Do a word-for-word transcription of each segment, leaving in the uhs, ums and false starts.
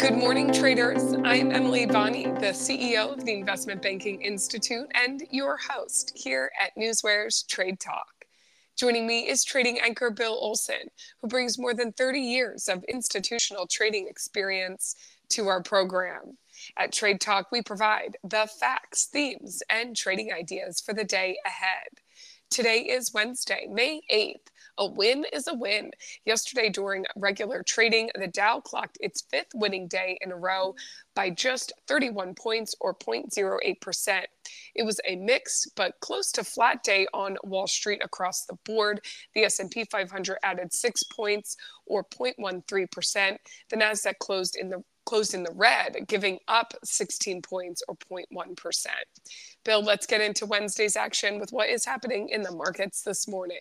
Good morning, traders. I'm Emily Bonney, the C E O of the Investment Banking Institute and your host here at Newsware's Trade Talk. Joining me is trading anchor Bill Olson, who brings more than thirty years of institutional trading experience to our program. At Trade Talk, we provide the facts, themes, and trading ideas for the day ahead. Today is Wednesday, May eighth. A win is a win. Yesterday during regular trading, the Dow clocked its fifth winning day in a row by just thirty-one points or zero point zero eight percent. It was a mixed but close to flat day on Wall Street across the board. The S and P five hundred added six points or zero point one three percent. The Nasdaq closed in the closed in the red, giving up sixteen points or zero point one percent. Bill, let's get into Wednesday's action with what is happening in the markets this morning.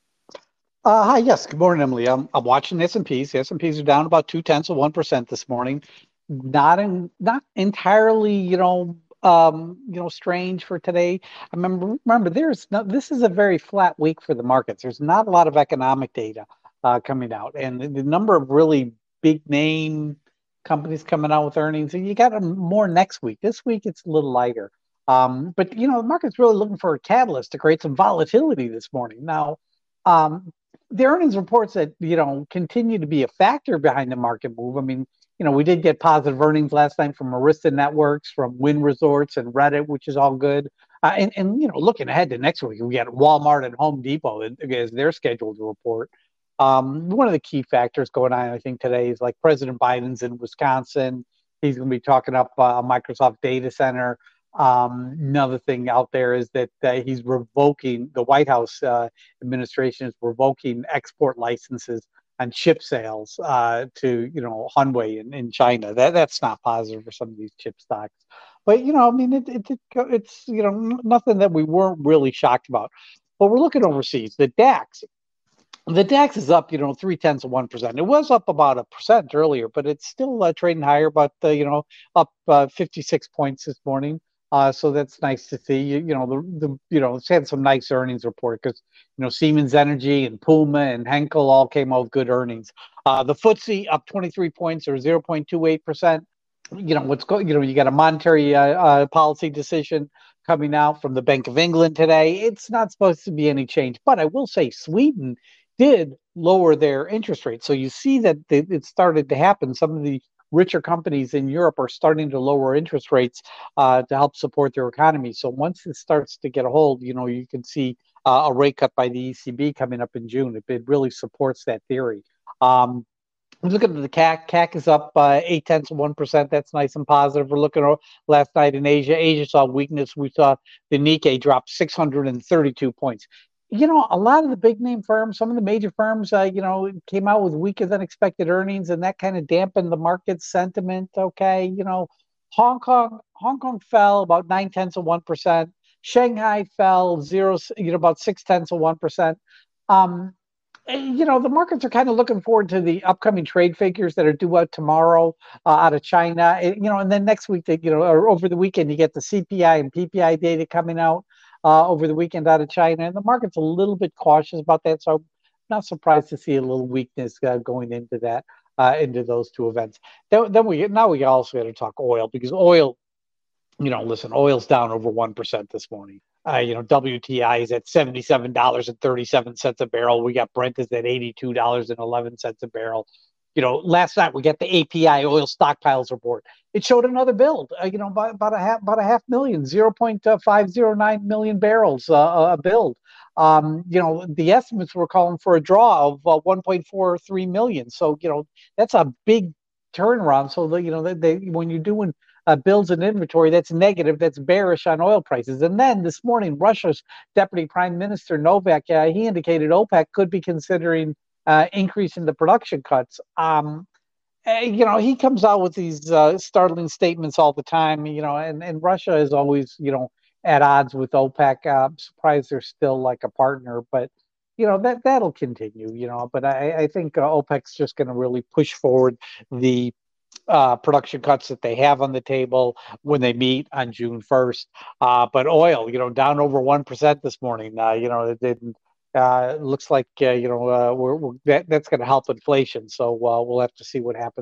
Uh, hi, yes. Good morning, Emily. I'm, I'm watching the S and Ps. The S and Ps are down about two tenths of one percent this morning. Not in, not entirely, you know, um, you know, strange for today. I remember, remember, there's no, this is a very flat week for the markets. There's not a lot of economic data uh, coming out, and the, the number of really big name companies coming out with earnings. And you got more next week. This week it's a little lighter. Um, but you know, the market's really looking for a catalyst to create some volatility this morning. Now, um, the earnings reports that, you know, continue to be a factor behind the market move. I mean, you know, we did get positive earnings last night from Arista Networks, from Wynn Resorts and Reddit, which is all good. Uh, and, and, you know, looking ahead to next week, we got Walmart and Home Depot as they're scheduled to report. Um, one of the key factors going on, I think, today is like President Biden's in Wisconsin. He's going to be talking up uh, a Microsoft data center. Um, another thing out there is that uh, he's revoking, the White House uh, administration is revoking export licenses on chip sales uh, to, you know, Huawei in, in China. That That's not positive for some of these chip stocks. But, you know, I mean, it, it, it, it's, you know, nothing that we weren't really shocked about. But we're looking overseas. The DAX, the DAX is up, you know, three tenths of one percent. It was up about a percent earlier, but it's still uh, trading higher, but, uh, you know, up uh, fifty-six points this morning. Uh, so that's nice to see. You, you know, the, the you know, it's had some nice earnings report because, you know, Siemens Energy and Puma and Henkel all came out with good earnings. Uh, the F T S E up twenty-three points or zero point two eight percent. You know, what's going, you know, you got a monetary uh, uh, policy decision coming out from the Bank of England today. It's not supposed to be any change, but I will say Sweden did lower their interest rates. So you see that it started to happen. Some of the richer companies in Europe are starting to lower interest rates uh, to help support their economy. So once it starts to get a hold, you know, you can see uh, a rate cut by the E C B coming up in June. It, it really supports that theory. Um, looking at the C A C, C A C is up uh, eight tenths of one percent. That's nice and positive. We're looking at last night in Asia. Asia saw weakness. We saw the Nikkei drop six hundred thirty-two points. You know, a lot of the big name firms, some of the major firms, uh, you know, came out with weaker than expected earnings, and that kind of dampened the market sentiment. Okay, you know, Hong Kong, Hong Kong fell about nine tenths of one percent. Shanghai fell zero, you know, about six tenths of one percent. Um, you know, the markets are kind of looking forward to the upcoming trade figures that are due out tomorrow uh, out of China. You know, and then next week, you know, or over the weekend, you get the C P I and P P I data coming out. Uh, over the weekend out of China, and the market's a little bit cautious about that. So I'm not surprised to see a little weakness uh, going into that, uh, into those two events. Then, then we now we also got to talk oil because oil, you know, listen, oil's down over one percent this morning. Uh, you know, W T I is at seventy-seven dollars and thirty-seven cents a barrel. We got Brent is at eighty-two dollars and eleven cents a barrel. You know, last night we got the A P I oil stockpiles report. It showed another build, uh, you know, by about a half, about a half million, zero point five zero nine million barrels uh, a build. Um, you know, the estimates were calling for a draw of uh, one point four three million. So, you know, that's a big turnaround. So, you know, they, they, when you're doing uh, builds and inventory, that's negative, that's bearish on oil prices. And then this morning, Russia's Deputy Prime Minister Novak, uh, he indicated OPEC could be considering Uh, increase in the production cuts. Um, uh, you know, he comes out with these uh, startling statements all the time, you know, and, and Russia is always, you know, at odds with OPEC. Uh, I'm surprised they're still like a partner, but, you know, that, that'll continue, you know, but I, I think uh, OPEC's just going to really push forward the uh, production cuts that they have on the table when they meet on June first. Uh, but oil, you know, down over one percent this morning, uh, you know, it didn't, Uh, looks like uh, you know uh, we're, we're that, that's going to help inflation. So uh, we'll have to see what happens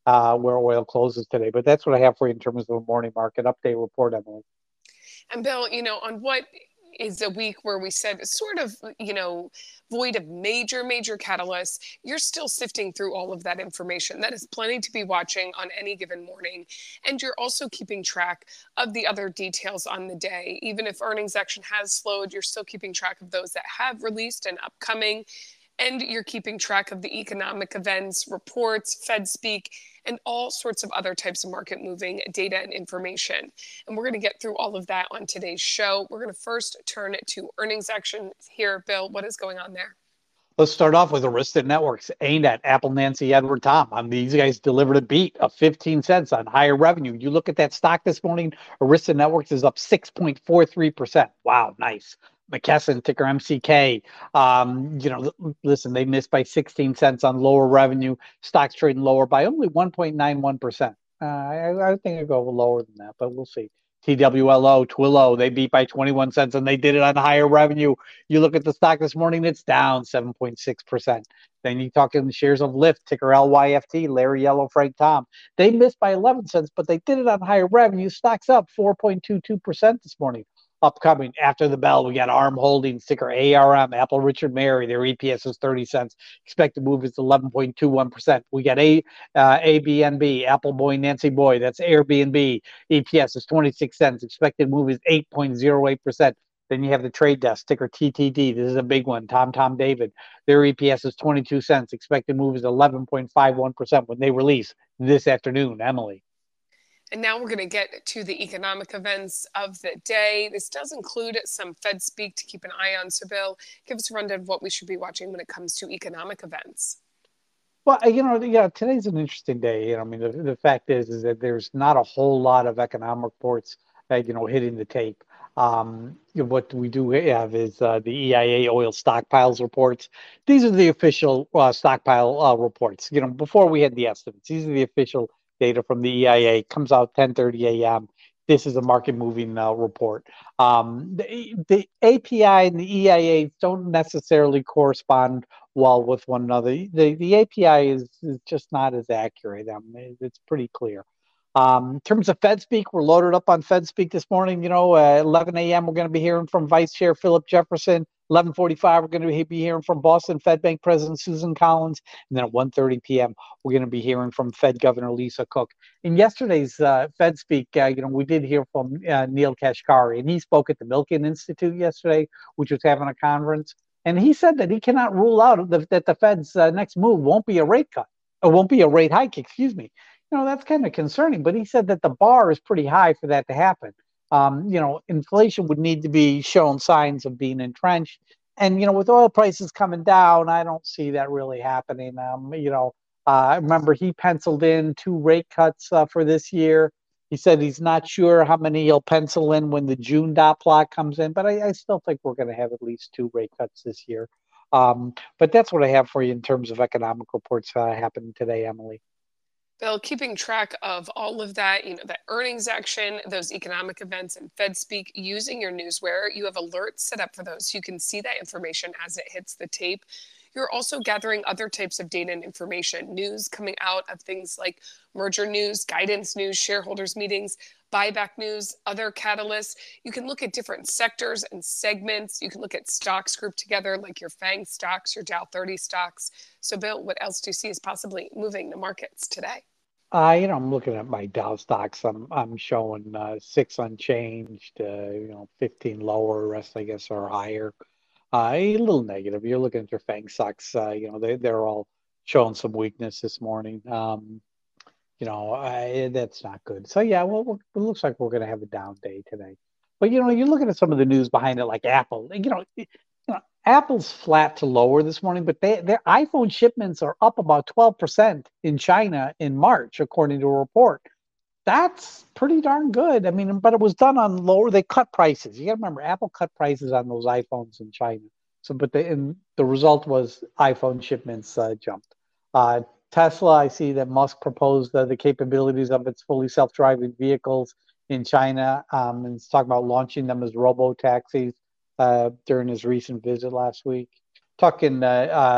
uh, where oil closes today. But that's what I have for you in terms of a morning market update report, Emily. And Bill, you know, on what is a week where we said sort of, you know, void of major, major catalysts, you're still sifting through all of that information. That is plenty to be watching on any given morning. And you're also keeping track of the other details on the day. Even if earnings action has slowed, you're still keeping track of those that have released and upcoming. And you're keeping track of the economic events, reports, Fed speak, and all sorts of other types of market moving data and information. And we're going to get through all of that on today's show. We're going to first turn it to earnings action here. Bill, what is going on there? Let's start off with Arista Networks, A N E T, Apple, Nancy, Edward, Tom. Um, these guys delivered a beat of fifteen cents on higher revenue. You look at that stock this morning, Arista Networks is up six point four three percent. Wow, nice. McKesson, ticker M C K. Um, you know, listen, they missed by sixteen cents on lower revenue. Stocks trading lower by only one point nine one percent. Uh, I, I think it'll go lower than that, but we'll see. T W L O, Twillo, they beat by twenty-one cents and they did it on higher revenue. You look at the stock this morning, it's down seven point six percent. Then you talk in the shares of Lyft, ticker L Y F T, Larry Yellow, Frank Tom. They missed by eleven cents, but they did it on higher revenue. Stock's up four point two two percent this morning. Upcoming after the bell, we got ARM Holdings, ticker A R M, Apple Richard Mary. Their E P S is thirty cents. Expected move is eleven point two one percent. We got A uh, A B N B, Apple Boy, Nancy Boy. That's Airbnb. E P S is twenty-six cents. Expected move is eight point zero eight percent. Then you have the trade desk, ticker T T D. This is a big one. Tom Tom David. Their E P S is twenty-two cents. Expected move is eleven point five one percent when they release this afternoon. Emily. And now we're going to get to the economic events of the day. This does include some Fed speak to keep an eye on. So, Bill, give us a rundown of what we should be watching when it comes to economic events. Well, you know, yeah, today's an interesting day. You know, I mean, the, the fact is, is that there's not a whole lot of economic reports, uh, you know, hitting the tape. Um, you know, what we do have is uh, the E I A oil stockpiles reports. These are the official uh, stockpile uh, reports. You know, before we had the estimates, these are the official data from the E I A. Comes out ten thirty a m This is a market moving uh, report. Um, the, the A P I and the E I A don't necessarily correspond well with one another. The the A P I is, is just not as accurate. I mean, it's pretty clear. Um, in terms of Fed speak, we're loaded up on Fed speak this morning. You know, uh, eleven a m we're going to be hearing from Vice Chair Philip Jefferson. eleven forty-five, we're going to be hearing from Boston Fed Bank President Susan Collins. And then at one thirty p m, we're going to be hearing from Fed Governor Lisa Cook. In yesterday's uh, Fed speak, uh, you know, we did hear from uh, Neil Kashkari, and he spoke at the Milken Institute yesterday, which was having a conference. And he said that he cannot rule out the, that the Fed's uh, next move won't be a rate cut, or won't be a rate hike, excuse me. You know, that's kind of concerning, but he said that the bar is pretty high for that to happen. Um, you know, inflation would need to be shown signs of being entrenched. And, you know, with oil prices coming down, I don't see that really happening. Um, you know, uh, I remember he penciled in two rate cuts uh, for this year. He said he's not sure how many he'll pencil in when the June dot plot comes in, but I, I still think we're going to have at least two rate cuts this year. Um, but that's what I have for you in terms of economic reports uh, happening today, Emily. Bill, keeping track of all of that, you know, that earnings action, those economic events, and Fed speak using your Newsware. You have alerts set up for those so you can see that information as it hits the tape. You're also gathering other types of data and information, news coming out of things like merger news, guidance news, shareholders meetings, buyback news, other catalysts. You can look at different sectors and segments. You can look at stocks grouped together, like your FANG stocks, your Dow thirty stocks. So, Bill, what else do you see is possibly moving the markets today? Uh, you know, I'm looking at my Dow stocks. I'm I'm showing uh, six unchanged, uh, you know, fifteen lower. Rest, I guess, are higher. Uh, a little negative. You're looking at your FANG stocks. Uh, you know, they they're all showing some weakness this morning. Um, you know, I, that's not good. So yeah, well, well, it looks like we're going to have a down day today. But you know, you're looking at some of the news behind it, like Apple. You know, you know, Apple's flat to lower this morning, but they, their iPhone shipments are up about twelve percent in China in March, according to a report. That's pretty darn good. I mean, but it was done on lower. They cut prices. You got to remember, Apple cut prices on those iPhones in China. So, but the and the result was iPhone shipments uh, jumped. Uh, Tesla, I see that Musk proposed uh, the capabilities of its fully self-driving vehicles in China, um, and it's talking about launching them as robo taxis uh, during his recent visit last week. Talking uh, uh,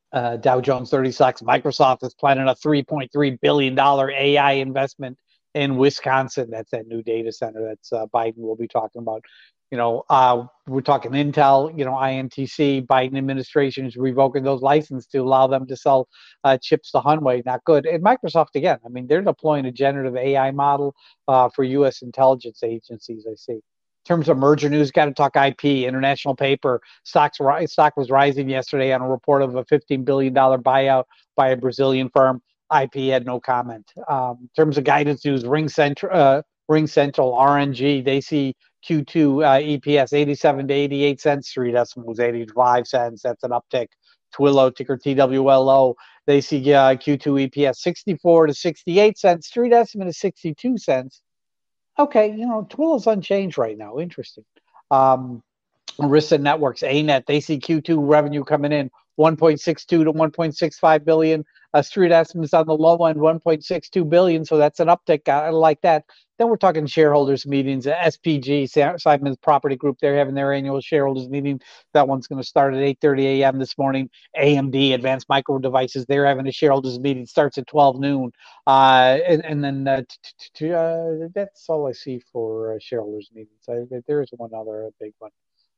Uh, Dow Jones thirty stocks. Microsoft is planning a three point three billion dollars A I investment in Wisconsin. That's that new data center that's uh, Biden will be talking about. You know, uh, we're talking Intel, you know, I N T C, Biden administration is revoking those licenses to allow them to sell uh, chips to Huawei. Not good. And Microsoft, again, I mean, they're deploying a generative A I model uh, for U S intelligence agencies, I see. In terms of merger news, got to talk I P, International Paper. Stocks, stock was rising yesterday on a report of a fifteen billion dollars buyout by a Brazilian firm. I P had no comment. Um, in terms of guidance news, Ring Central, uh, Ring Central, R N G, they see Q two uh, E P S eighty-seven to eighty-eight cents. Three decimals, eighty-five cents. That's an uptick. Twillo, ticker T W L O, they see uh, Q two E P S sixty-four to sixty-eight cents. Three decimals is sixty-two cents. Okay, you know, Twillo's unchanged right now. Interesting. Um, Arista Networks, A net, they see Q two revenue coming in one point six two to one point six five billion. Uh, street estimates on the low end one point six two billion, so that's an uptick. I like that. Then we're talking shareholders meetings. S P G, Simon's Property Group, they're having their annual shareholders meeting. That one's going to start at eight thirty a m this morning. A M D, Advanced Micro Devices, they're having a shareholders meeting. Starts at twelve noon. Uh, and, and then uh, t- t- uh, that's all I see for uh, shareholders meetings. I, there is one other big one.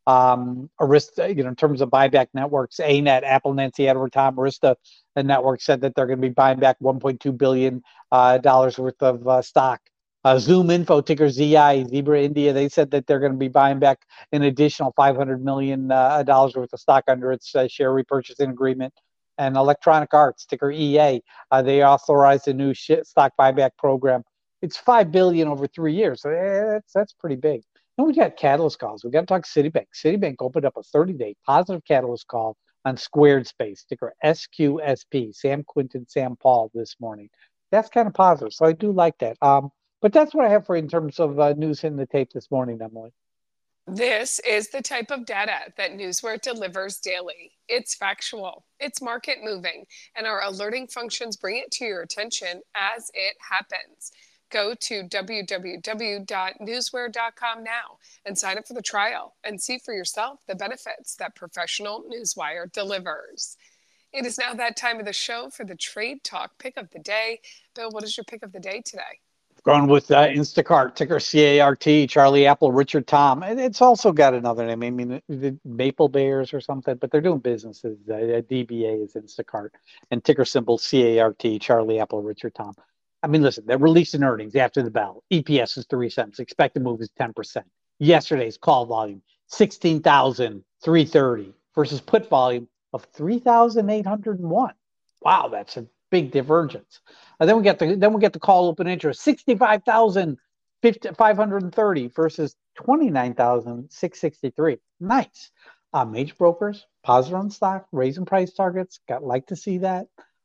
Um, Arista, you know, in terms of buyback networks, A net, Apple, Nancy Edward, Tom, Arista, the network said that they're going to be buying back one point two billion dollars uh, worth of uh, stock. Uh, Zoom Info, ticker Z I, Zebra India, they said that they're going to be buying back an additional five hundred million dollars uh, worth of stock under its uh, share repurchasing agreement. And Electronic Arts, ticker E A, uh, they authorized a new sh- stock buyback program. It's five billion dollars over three years. So that's, that's pretty big. Then we got catalyst calls. We got to talk Citibank. Citibank opened up a thirty-day positive catalyst call on Squared Space, ticker S Q S P, Sam Quinton, Sam Paul this morning. That's kind of positive. So I do like that. Um, but that's what I have for you in terms of uh, news hitting the tape this morning, Emily. This is the type of data that Newsware delivers daily. It's factual, it's market moving, and our alerting functions bring it to your attention as it happens. Go to w w w dot newsware dot com now and sign up for the trial and see for yourself the benefits that professional Newswire delivers. It is now that time of the show for the Trade Talk pick of the day. Bill, what is your pick of the day today? Going with uh, Instacart, ticker C A R T, Charlie Apple, Richard Tom. And it's also got another name. I mean, the Maple Bears or something, but they're doing businesses. Uh, D B A is Instacart. And ticker symbol C A R T, Charlie Apple, Richard Tom. I mean, listen, they're releasing earnings after the bell. E P S is three cents. Expected move is ten percent. Yesterday's call volume, sixteen thousand three hundred thirty versus put volume of three thousand eight hundred one. Wow, that's a big divergence. Uh, then we get the then we get the call open interest, sixty-five thousand five hundred thirty versus twenty-nine thousand six hundred sixty-three. Nice. Uh, major brokers, positive on stock, raising price targets. Got like to see that.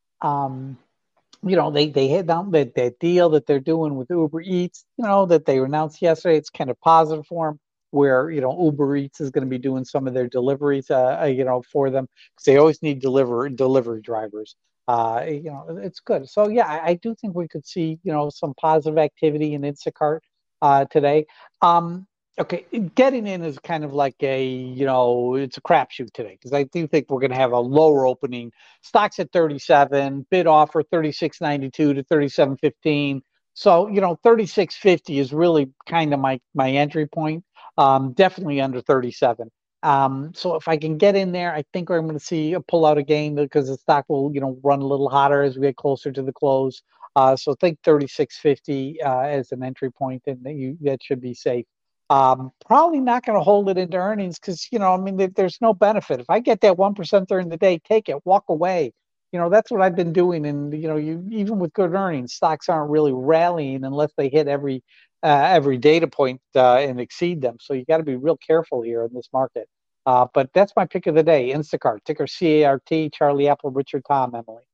Um, you know, they they hit down that, that deal that they're doing with Uber Eats, you know, that they announced yesterday. It's kind of positive for them, where, you know, Uber Eats is going to be doing some of their deliveries, uh, you know, for them, because they always need deliver delivery drivers. Uh, you know, it's good. So yeah, I, I do think we could see, you know, some positive activity in Instacart uh, today. Um, okay, getting in is kind of like a, you know, it's a crapshoot today, because I do think we're going to have a lower opening. Stocks at thirty-seven, bid offer thirty-six ninety-two to thirty-seven fifteen. So, you know, thirty-six fifty is really kind of my my entry point. Um, definitely under thirty-seven. Um, so if I can get in there, I think I'm going to see a pull out a gain, because the stock will, you know, run a little hotter as we get closer to the close. Uh, so think thirty-six fifty uh, as an entry point, and that you that should be safe. Um, probably not going to hold it into earnings, because, you know, I mean, there's no benefit. If I get that one percent during the day, take it, walk away. You know, that's what I've been doing. And, you know, you even with good earnings, stocks aren't really rallying unless they hit every uh, every data point uh, and exceed them. So you got to be real careful here in this market. Uh, but that's my pick of the day. Instacart, ticker C A R T, Charlie Apple, Richard Tom, Emily.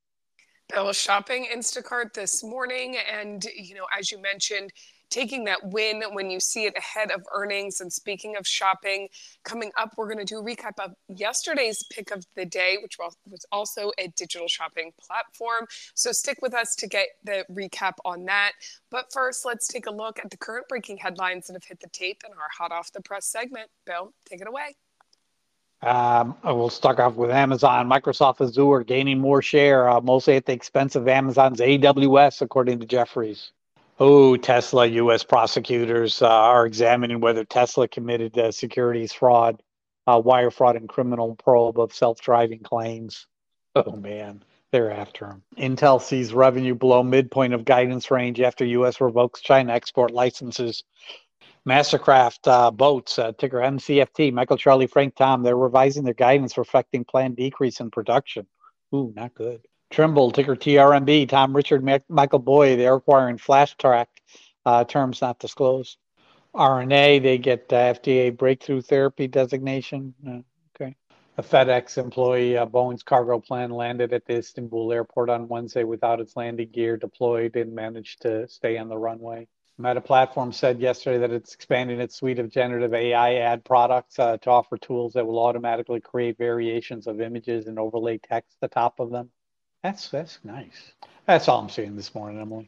I was shopping Instacart this morning, and, you know, as you mentioned, taking that win when you see it ahead of earnings. And speaking of shopping, coming up, we're going to do a recap of yesterday's pick of the day, which was also a digital shopping platform. So stick with us to get the recap on that. But first, let's take a look at the current breaking headlines that have hit the tape in our hot off the press segment. Bill, take it away. Um, we'll start off with Amazon. Microsoft Azure gaining more share, uh, mostly at the expense of Amazon's A W S, according to Jefferies. Oh, Tesla. U S prosecutors uh, are examining whether Tesla committed uh, securities fraud, uh, wire fraud, and criminal probe of self-driving claims. Oh, man. They're after him. Intel sees revenue below midpoint of guidance range after U S revokes China export licenses. Mastercraft uh, Boats, uh, ticker M C F T, Michael, Charlie, Frank, Tom, they're revising their guidance reflecting planned decrease in production. Ooh, not good. Trimble, ticker T R M B, Tom, Richard, Mac- Michael Boy, they're acquiring Flash Track, uh, terms not disclosed. R N A, they get uh, F D A breakthrough therapy designation. Uh, okay. A FedEx employee, uh, Boeing's cargo plane landed at the Istanbul airport on Wednesday without its landing gear deployed and managed to stay on the runway. Meta Platforms said yesterday that it's expanding its suite of generative A I ad products uh, to offer tools that will automatically create variations of images and overlay text atop of them. That's that's nice. That's all I'm seeing this morning, Emily.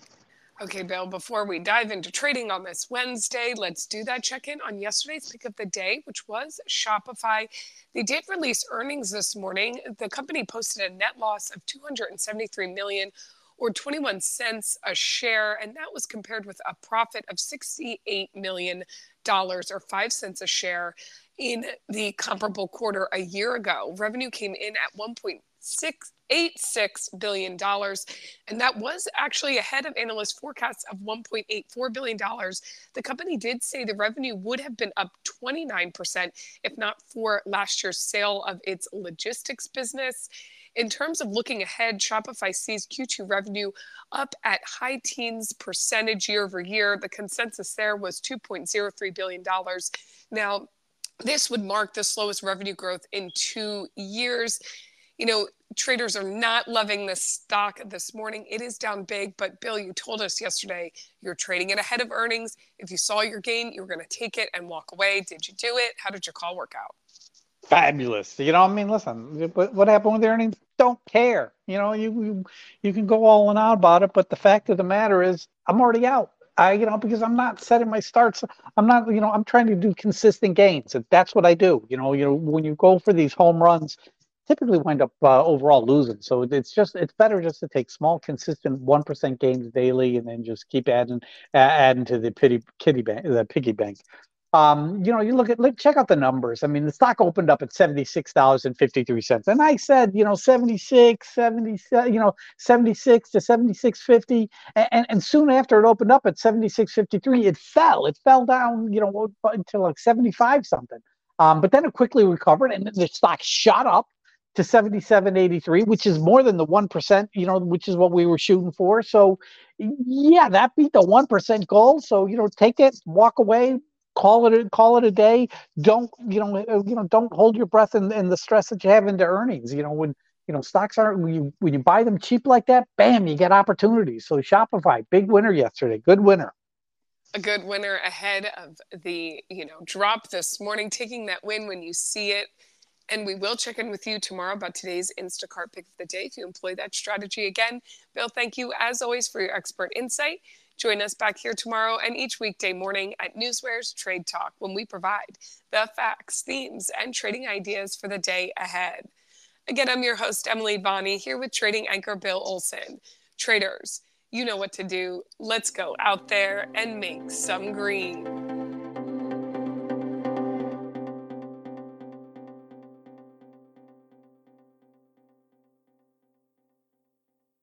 Okay, Bill, before we dive into trading on this Wednesday, let's do that check-in on yesterday's pick of the day, which was Shopify. They did release earnings this morning. The company posted a net loss of two hundred seventy-three million dollars or twenty-one cents a share, and that was compared with a profit of sixty-eight million dollars or five cents a share in the comparable quarter a year ago. Revenue came in at one point six eight six billion dollars, and that was actually ahead of analyst forecasts of one point eight four billion dollars. The company did say the revenue would have been up twenty-nine percent if not for last year's sale of its logistics business. In terms of looking ahead, Shopify sees Q two revenue up at high teens percentage year over year. The consensus there was two point zero three billion dollars. Now, this would mark the slowest revenue growth in two years. You know, traders are not loving this stock this morning. It is down big, but Bill, you told us yesterday you're trading it ahead of earnings. If you saw your gain, you were going to take it and walk away. Did you do it? How did your call work out? Fabulous. You know, I mean, listen, what, what happened with the earnings? Don't care. You know, you, you you can go all in out about it, but the fact of the matter is, I'm already out. I, you know, because I'm not setting my starts. I'm not, you know, I'm trying to do consistent gains. And that's what I do. You know, you know, when you go for these home runs, typically wind up uh, overall losing. So it's just, it's better just to take small, consistent one percent gains daily, and then just keep adding, uh, adding to the pity, kitty bank, the piggy bank. Um, you know, you look at, look, check out the numbers. I mean, the stock opened up at seventy-six dollars and fifty-three cents. And I said, you know, seventy-six, seventy, you know, seventy-six to seventy-six fifty. And, and, and soon after it opened up at seventy-six fifty-three, it fell. It fell down, you know, until like seventy-five something. Um, but then it quickly recovered and the stock shot up to seventy-seven eighty-three, which is more than the one percent, you know, which is what we were shooting for. So, yeah, that beat the one percent goal. So, you know, take it, walk away, call it a, call it a day. Don't, you know, uh, you know, don't hold your breath in, in the stress that you have into earnings. You know, when, you know, stocks aren't, when you, when you buy them cheap like that, bam, you get opportunities. So Shopify, big winner yesterday, good winner. A good winner ahead of the, you know, drop this morning, taking that win when you see it. And we will check in with you tomorrow about today's Instacart pick of the day if you employ that strategy again. Bill, thank you as always for your expert insight. Join us back here tomorrow and each weekday morning at Newsware's Trade Talk when we provide the facts, themes, and trading ideas for the day ahead. Again, I'm your host, Emily Bonney, here with trading anchor Bill Olson. Traders, you know what to do. Let's go out there and make some green.